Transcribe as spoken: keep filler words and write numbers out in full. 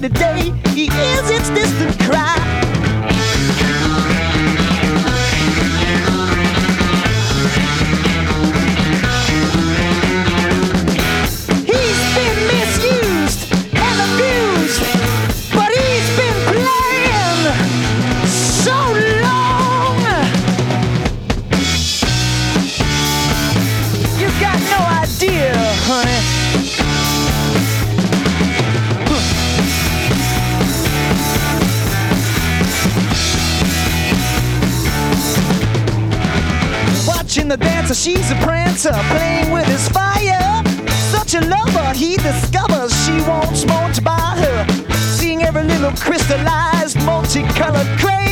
rainy day. He hears its distant cry. He's been misused and abused, but he's been playing so long. You got no idea, honey. Watching the dancer, she's a prancer, playing with his fire. Such a lover, he discovers she wants more to buy her. Seeing every little crystallized, multicolored crayon.